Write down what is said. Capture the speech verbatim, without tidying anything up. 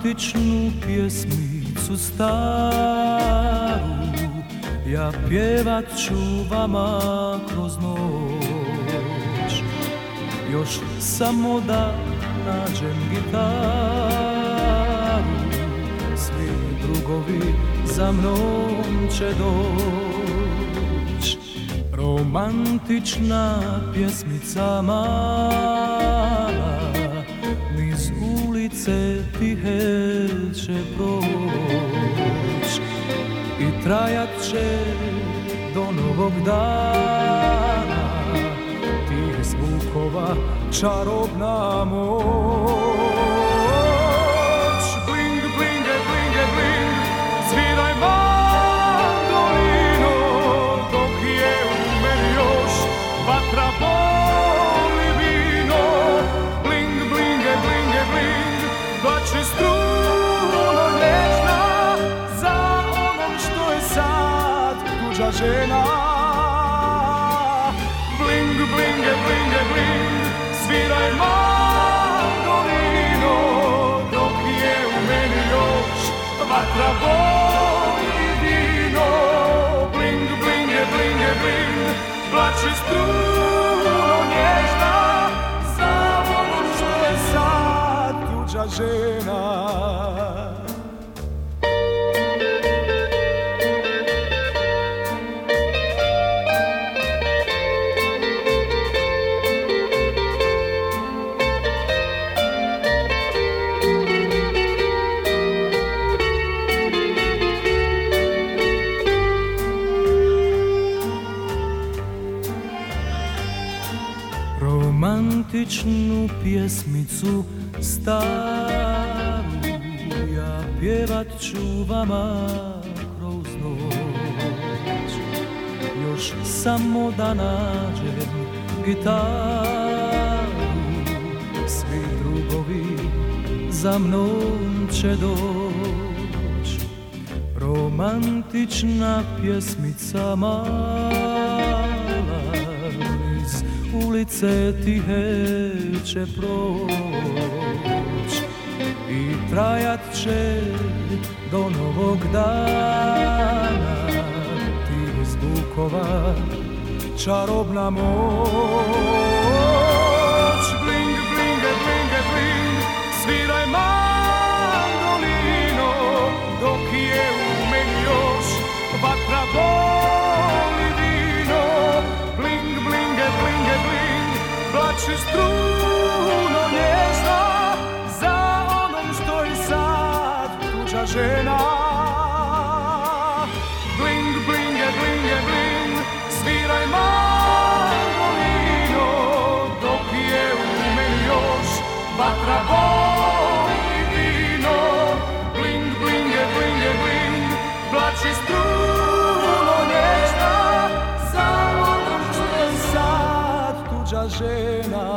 romantičnu pjesmicu staru ja pjevat ću vama kroz noć. Još samo da nađem gitaru, svi drugovi za mnom će doć. Romantična pjesmica mala niz ulice tihe će proć i trajat će do novog dana, tih zvukova čarobna moć. Bling, blinge, blinge, bling, sviraj mandolino, dok je u meni još vatra boli vino. Bling, blinge, blinge, bling, plače struno nježna za onom što je sad tuđa žena. Bling, blinge, blinge, bling, sviraj mandolino, dok je u meni još vatra boli vino. Bling, blinge, blinge, bling, plače struno nježna za onom što je sad tuđa žena. Romantičnu pjesmicu staru ja pjevat ću vama kroz noć. Još samo da nađem gitaru, svi drugovi za mnom će doć. Romantična pjesmica mala iz ulice tihe će proć i trajat će do novog dana, tih zvukova čarobna moć. Bling, blinge, blinge, bling, sviraj mandolino, dok je u meni još vatra boli vino. Bling, blinge, blinge, bling, plače struno nježna za onom što je sad tuđa žena. Bling, blinge, blinge, bling, sviraj mandolino, dok je u meni još vatra boli vino. Bling, blinge, blinge, bling, plače struno nježna za onom što je sad tuđa žena.